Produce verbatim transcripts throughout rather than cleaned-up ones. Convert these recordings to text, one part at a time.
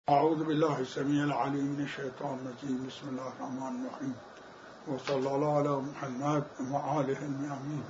أعوذ بالله السميع العليم من الشيطان الرجيم. بسم الله الرحمن الرحيم، وصلى الله على محمد وآله الميامين.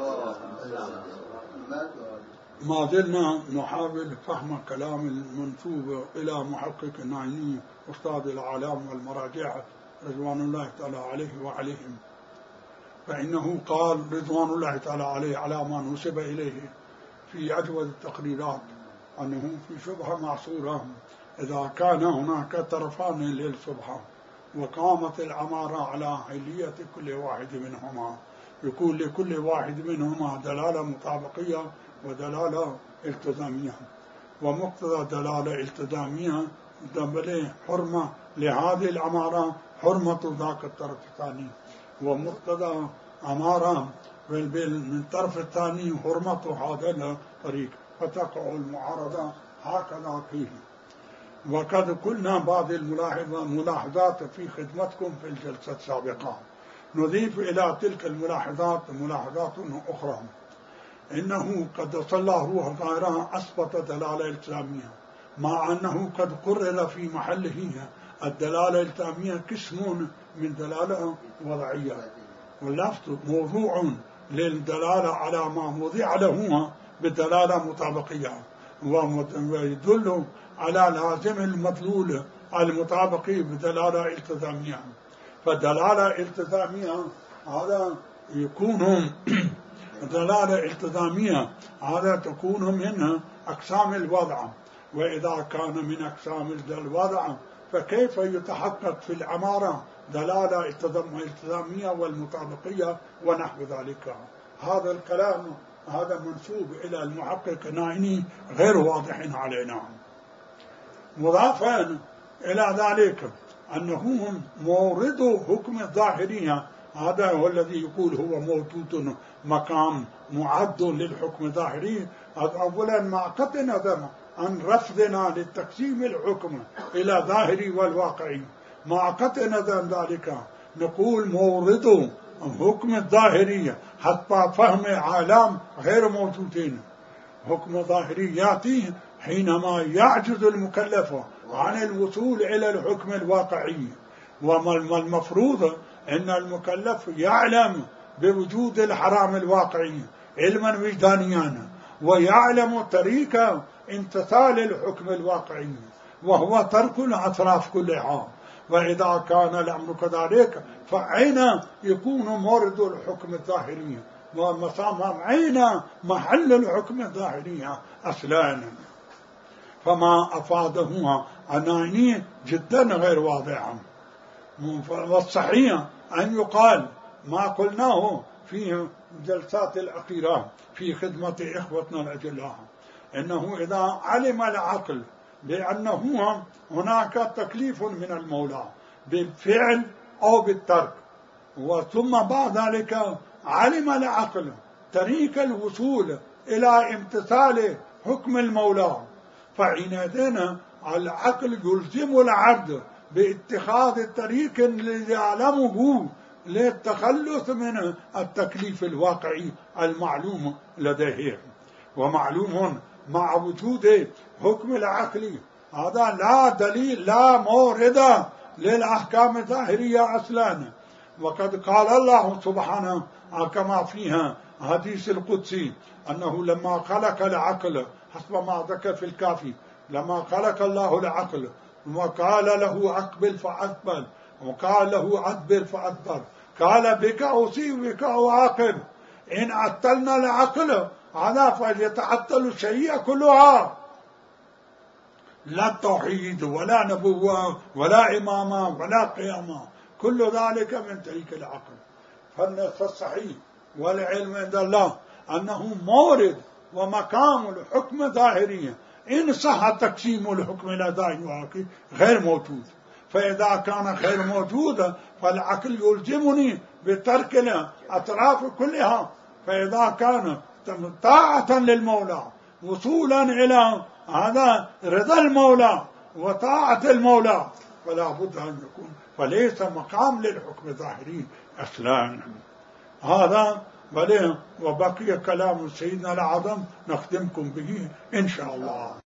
ما زلنا نحاول فهم كلام المنسوب إلى محقق النعيمي أستاذ الأعلام والمراجع رضوان الله تعالى عليه وعليهم، فإنه قال رضوان الله تعالى عليه على ما نسب إليه في أجود التقريرات أنه في شبهة معصورة إذا كان هناك طرفان للشبهة وقامت العمارة على علية كل واحد منهما، يكون لكل واحد منهما دلالة مطابقية ودلالة التزامية، ومقتضى دلالة التزامية دبل حرمة لهذه العمارة حرمة ذاك الطرف الثاني، ومقتضى عمارة من الطرف الثاني حرمة هذا الطريق، فتقع المعارضة هكذا فيه. وقد قلنا بعض الملاحظات في خدمتكم في الجلسة السابقة، نضيف إلى تلك الملاحظات ملاحظات أخرى. إنه قد صلى روح ظاهرة أثبت دلالة التزامية، مع أنه قد قرر في محله الدلالة التزامية قسم من دلالة وضعية، واللفظ موضوع للدلالة على ما وضع له بدلالة مطابقية، ويدل على لازم المدلول المطابقي بدلالة التزامية. فدلالة التزامية هذا يكون دلالة التزامية هذا تكون من أقسام الوضع، وإذا كان من أقسام الوضع فكيف يتحقق في العمارة دلالة التزامية والمطابقية ونحو ذلك؟ هذا الكلام هذا منسوب إلى المحقق النعيمي غير واضح علينا. مضافا إلى ذلك أنه مورد حكم الظاهرية، هذا هو الذي يقول هو موجود مقام معد للحكم الظاهري. أولا مع قطع نظر عن رفضنا للتقسيم الحكم إلى ظاهري والواقعي، مع قطع نظر ذلك نقول مورد حكم الظاهرية حتى فهم عالم غير موجودين. حكم الظاهري يأتي حينما يعجز المكلف عن الوصول إلى الحكم الواقعي، وما المفروض أن المكلف يعلم بوجود الحرام الواقعي علما وجدانيا، ويعلم طريقة امتثال الحكم الواقعي وهو ترك الأطراف كلها. وإذا كان الأمر كذلك فأين يكون مورد الحكم الظاهري ومصامم أين محل الحكم الظاهري أصلا؟ فما أفاده النعيمي جدا غير واضح. والصحيح أن يقال ما قلناه في الجلسات الأخيرة في خدمة إخوتنا الأجلاء، إنه إذا علم العقل بأنه هناك تكليف من المولى بالفعل أو بالترك، وثم بعد ذلك علم العقل طريق الوصول إلى امتثال حكم المولى، فحينئذ العقل يلزم العبد باتخاذ الطريق الذي يعلمه للتخلص من التكليف الواقعي المعلوم لديه. ومعلوم مع وجود حكم العقل هذا لا دليل لا مورد للأحكام الظاهرية أصلا. وقد قال الله سبحانه كما فيها حديث القدسي أنه لما خلق العقل حسب ما ذكر في الكافي، لما خلق الله العقل وقال له أقبل فأقبل وقال له أدبر فأدبر، قال بك أوصي وبك أعاقب. إن عطلنا العقل هذا فليتعطل الشريعة كلها، لا التوحيد ولا نبوة ولا إمامة ولا قيامة، كل ذلك من طريق العقل. فالصحيح والعلم عند الله أنه مورد ومقام الحكم الظاهري إن صح تقسيم الحكم إلى ظاهري غير موجود. فإذا كان غير موجود فالعقل يلزمني بترك الأطراف كلها. فإذا كان طاعة للمولى وصولا إلى هذا رضا المولى وطاعة المولى فلا بد أن يكون، فليس مقام للحكم الظاهري أصلا. هذا بل وبقي كلام سيدنا الأعظم نخدمكم به إن شاء الله.